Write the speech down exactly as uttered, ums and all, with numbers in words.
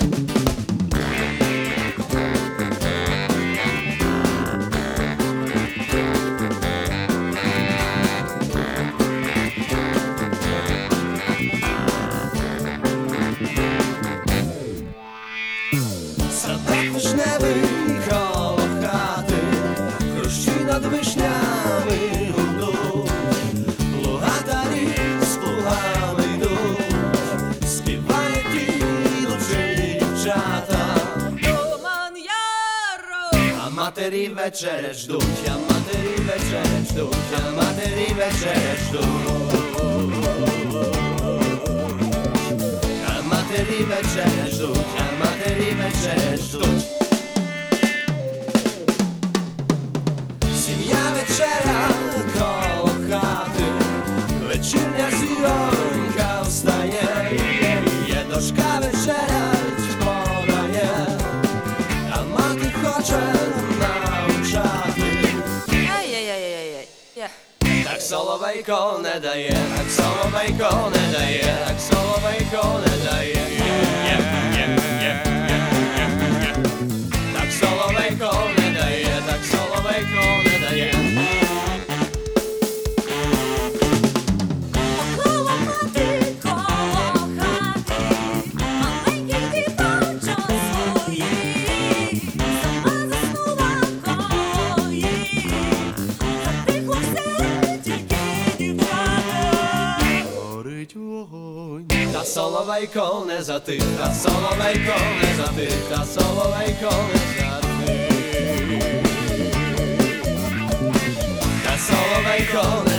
Вишневий коло хати хрущі над вишнями гудуть, луга та ліс лугами йдуть, співають ідучі дівчата. Туман яру, А матері вечерять ждуть, а матері вечерять ждуть, а матері вечерять ждуть. А матері вечерять ждуть, а матері вечерять ждуть. Сім'я вечеря коло хати, вечірня зіронька встає, є дошка вечерять подає, а мати хоче навчати. Ай-яй-яй-яй-яй. Так соловейко не дає, так соловейко не дає, так соловейко не дає. Так соловейко не дає, так соловейко не дає. Коло хати, коло хати, маленький діточок своїй, сама заснула коло їй, затихло все, тільки дівчата. Горить вогонь. Та соловейко не затих, та соловейко не затих, та соловейко не затих. Та соловейко не